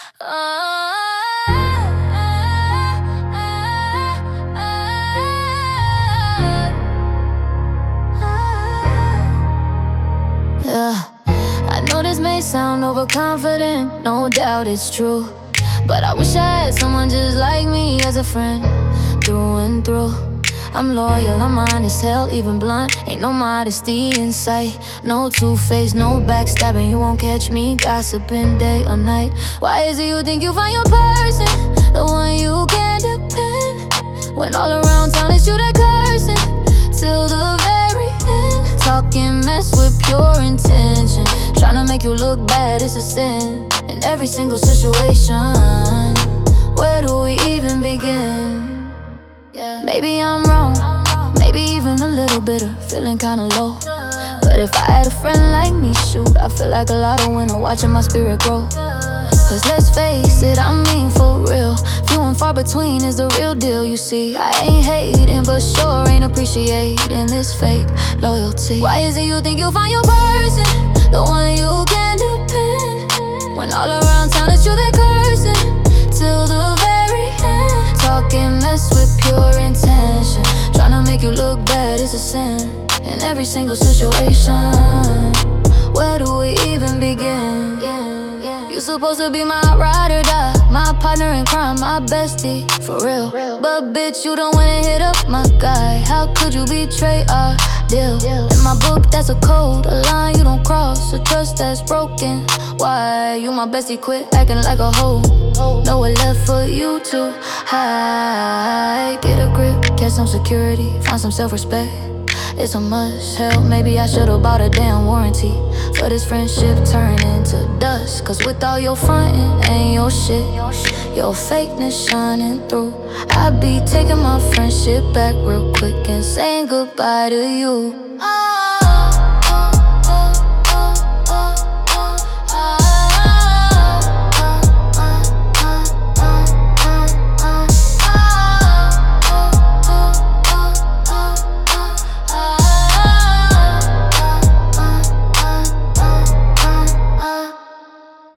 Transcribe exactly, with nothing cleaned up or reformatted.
Yeah, I know this may sound overconfident, no doubt it's true, but I wish I had someone just like me as a friend, through and through. I'm loyal, I'm honest, hell, even blunt. Ain't no modesty in sight, no two-face, no backstabbing. You won't catch me gossiping day or night. Why is it you think you find your person, the one you can depend, when all around town it's you that cursing till the very end? Talking mess with pure intention, tryna make you look bad, it's a sin. In every single situation, where do we even begin? Yeah. Maybe I'm wrong, maybe even a little bitter, feeling kinda low. But if I had a friend like me, shoot, I feel like a lot of winter watching my spirit grow. Cause let's face it, I mean for real, few and far between is the real deal. You see, I ain't hating, but sure ain't appreciating this fake loyalty. Why is it you think you'll find your person, the one you can depend, when all around town it's you that cursing till the very end? Talking mess with pure intention, tryna make you look bad, it's a sin. In every single situation, where do we even begin? Yeah, yeah. You supposed to be my ride or die, my partner in crime, my bestie, for real. But bitch, you don't wanna hit up my guy. How could you betray our deal? In my book, that's a code, a line you don't cross, a trust that's broken. Why you my bestie, quit acting like a hoe? Nowhere left for you to hide. Get a grip, get some security, find some self-respect. It's a must, hell, maybe I should've bought a damn warranty for this friendship turn into dust. Cause with all your frontin' and your shit, your fakeness shining through, I be taking my friendship back real quick and saying goodbye to you.